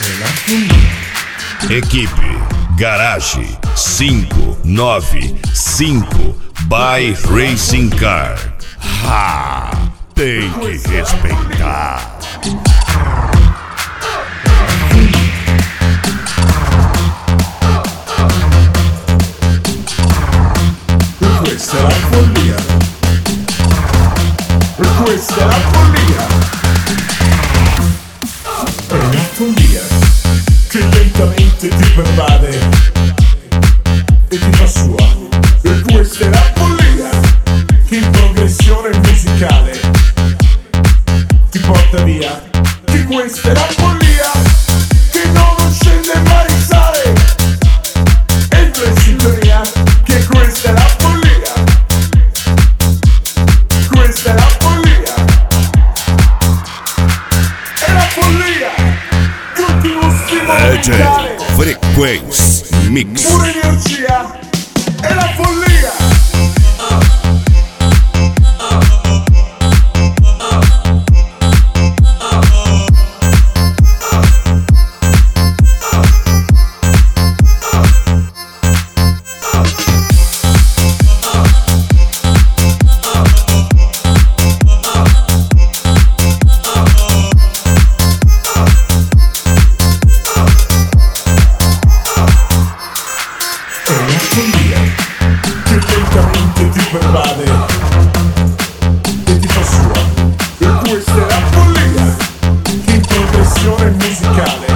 Equipe Garage 595 by Racing Car. Ha! Tem que respeitar. Questa è la follia. Questa è la follia. È una follia che lentamente ti pervade e ti fa sua. E questa è la follia che in progressione musicale ti porta via. Che questa è la follia che non scende mai in sale. Entra in sintonia. Che questa è la follia. Questa è la follia. È la follia. Continuo stimolo mentale. Frequency Mix. Pura energia. È la follia. Che lentamente ti pervade e ti fa sua. E questa è la follia che in progressione musicale